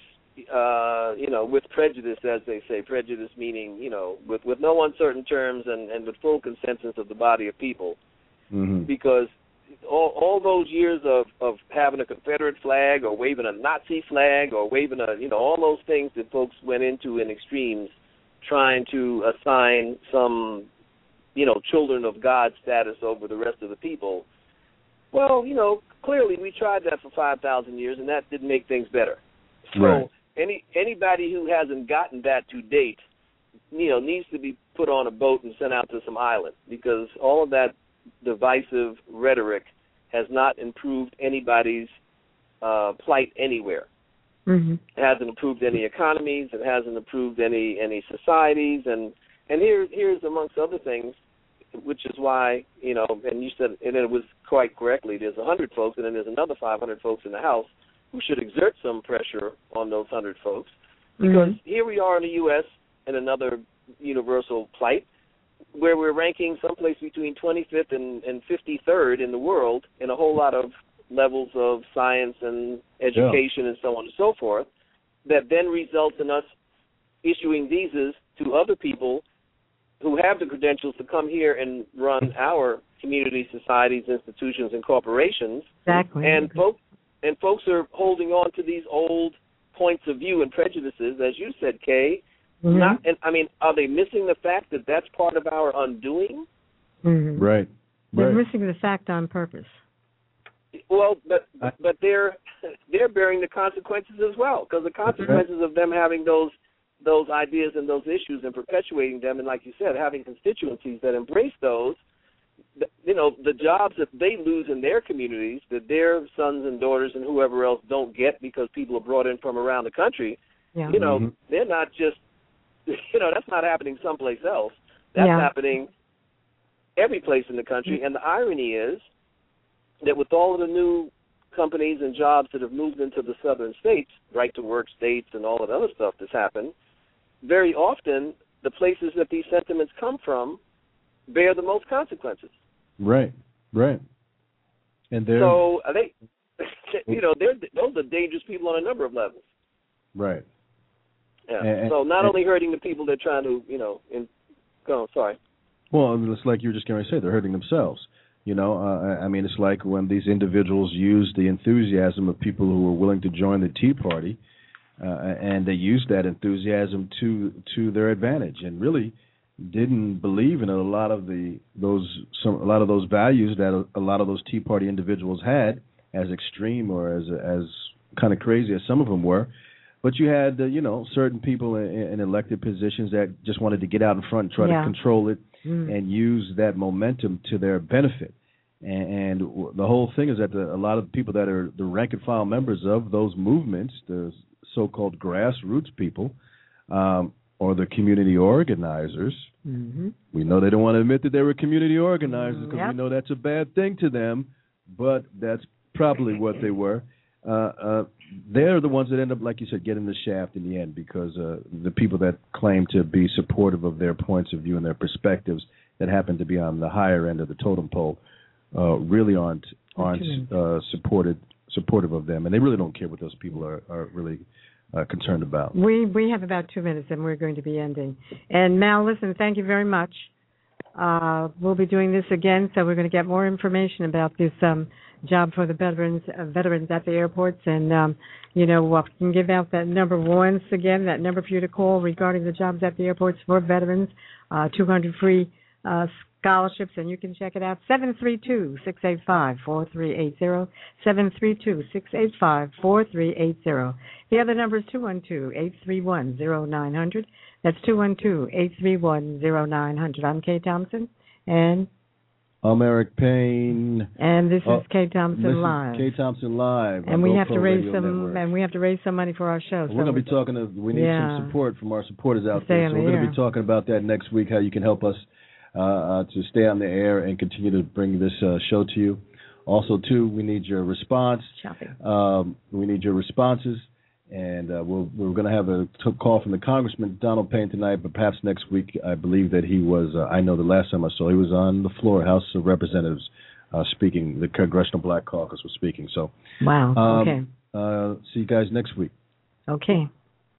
You know, with prejudice, as they say, prejudice meaning, you know, with no uncertain terms and with full consensus of the body of people, because all those years of having a Confederate flag or waving a Nazi flag or waving all those things that folks went into in extremes, trying to assign some, you know, children of God status over the rest of the people. Well, you know, clearly we tried that for 5,000 years, and that didn't make things better. So anybody who hasn't gotten that to date, you know, needs to be put on a boat and sent out to some island, because all of that divisive rhetoric has not improved anybody's plight anywhere. It hasn't improved any economies. It hasn't improved any societies. And here's amongst other things, which is why, you know, and you said, and it was quite correctly, there's 100 folks, and then there's another 500 folks in the House who should exert some pressure on those 100 folks, because here we are in the U.S. in another universal plight, where we're ranking someplace between 25th and 53rd in the world in a whole lot of levels of science and education and so on and so forth, that then results in us issuing visas to other people who have the credentials to come here and run our community, societies, institutions, and corporations. Exactly. And folks are holding on to these old points of view and prejudices, as you said, Kay. Are they missing the fact that that's part of our undoing? Right. They're missing the fact on purpose. Well, but they're bearing the consequences as well, because the consequences of them having those ideas and those issues and perpetuating them, and like you said, having constituencies that embrace those, you know, the jobs that they lose in their communities, that their sons and daughters and whoever else don't get because people are brought in from around the country, you know, they're not just, you know, that's not happening someplace else. That's happening every place in the country. And the irony is that with all of the new companies and jobs that have moved into the southern states, right-to-work states and all of the other stuff that's happened, very often the places that these sentiments come from bear the most consequences. Right. And so they, you know, those are dangerous people on a number of levels. Right. Yeah. So not only hurting the people they're trying to, you know, sorry. Well, I mean, it's like you were just going to say, they're hurting themselves. You know, I mean, it's like when these individuals use the enthusiasm of people who were willing to join the Tea Party, and they used that enthusiasm to their advantage, and really didn't believe in a lot of those values that a lot of those Tea Party individuals had, as extreme or as kind of crazy as some of them were. But you had, you know, certain people in elected positions that just wanted to get out in front and try to control it and use that momentum to their benefit. And the whole thing is that a lot of people that are the rank and file members of those movements, the so-called grassroots people, or the community organizers, we know they don't want to admit that they were community organizers because we know that's a bad thing to them, but that's probably what they were. They're the ones that end up, like you said, getting the shaft in the end, because the people that claim to be supportive of their points of view and their perspectives that happen to be on the higher end of the totem pole really aren't supportive of them, and they really don't care what those people are really concerned about. We have about 2 minutes, and we're going to be ending. And Mal, listen, thank you very much. We'll be doing this again, so we're going to get more information about this job for the veterans at the airports, and we can give out that number once again, that number for you to call regarding the jobs at the airports for veterans, 200 free scholarships, and you can check it out. 732-685-4380. 732-685-4380. The other number is 212-831-0900. That's 212-831-0900. I'm Kay Thompson, and I'm Eric Payne, and this is Kay Thompson Live. Kay Thompson Live, and we have to raise some money for our show. We're going to be talking. We need some support from our supporters out there. So we're going to be talking about that next week. How you can help us to stay on the air and continue to bring this show to you. Also, too, we need your response. We need your responses. And we're going to have a call from the Congressman, Donald Payne, tonight, but perhaps next week. I believe that he was, I know the last time I saw, he was on the floor, House of Representatives, speaking. The Congressional Black Caucus was speaking. So, wow, okay. See you guys next week. Okay.